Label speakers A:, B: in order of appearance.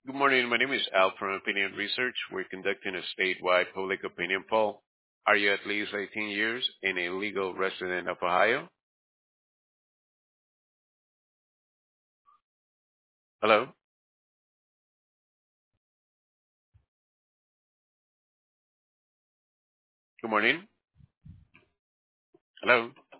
A: Good morning. My name is Al from Opinion Research. We're conducting a statewide public opinion poll. Are you at least 18 years and a legal resident of Ohio? Hello? Good morning. Hello?